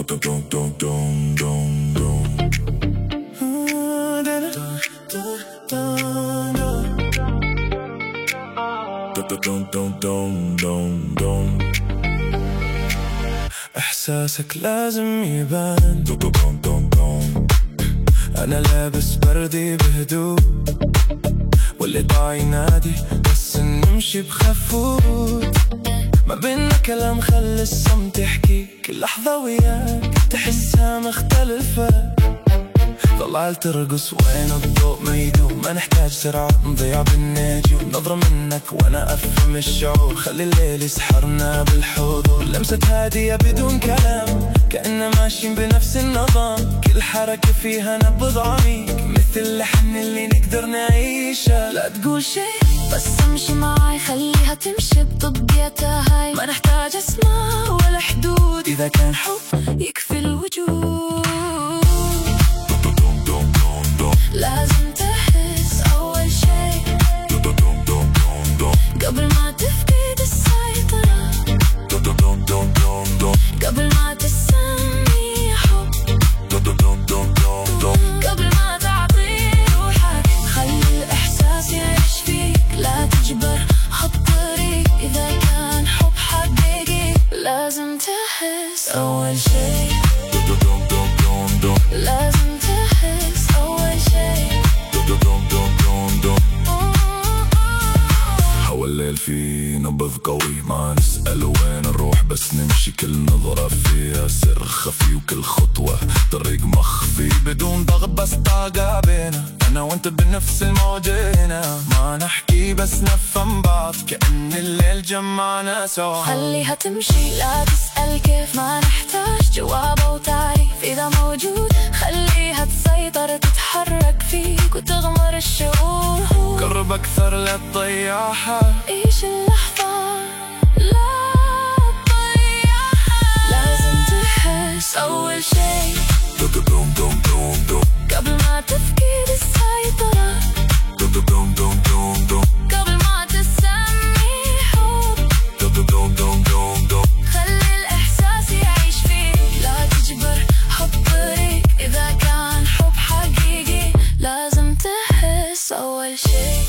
إحساسك لازم يبان. أنا لابس بردي بهدوء واللي ضاع ينادي بس نمشي بخفوت. ما بينا كلام خلي الصمت يحكي، كل لحظة وياك تحسها مختلفة. ضلال ترقص وين الضوء ما يدوم، ما نحتاج سرعة نضيع بالنجوم. نظرة منك وانا افهم الشعور، خلي الليل يسحرنا بالحضور. لمسة هادية بدون كلام كأننا ماشيين بنفس النظام، كل حركة فيها نبض عميق مثل اللحن اللي نقدر نعيشه. لا تقول شي بس امشي معاي، خليها تمشي بطبيعتها هاي. ما نحتاج اسماء ولا حدود، إذا كان حب يكفي الوجود. لازم تحس أول شي قبل ما تفقد السيطرة، قبل ما تسمي حب، قبل ما تعطي روحك. خلي الإحساس يعيش فيك، لا تجبر خط طريق. إذا كان حب حقيقي لازم تحس أول شي، لازم تحس أول شي. هوا الليل فيه نبض قوي، ما نسأل وين نروح بس نمشي. كل نظرة فيها سر خفي وكل خطوة طريق مخفي. بدون ضغط بس طاقة بينا، أنا وأنت بنفس الموجة. ما نحكي بس نفهم بعض، كأن الليل جمعنا سوا. خليها تمشي لا تسأل كيف، ما نحتاج جواب أو تعريف. إذا موجود خليها تسيطر، تتحرك فيك وتغمر الشعور. قرب أكثر لا تضيعها، عيش اللحظة لا تضيعها. لازم تحس أول شي قبل ما تفقد السيطرة، قبل ما تسمي حب. خلي الإحساس يعيش فيك، لا تجبر حب طريق. إذا كان حب حقيقي لازم تحس أول شي.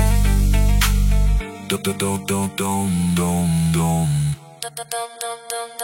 dum dum dum dum dum.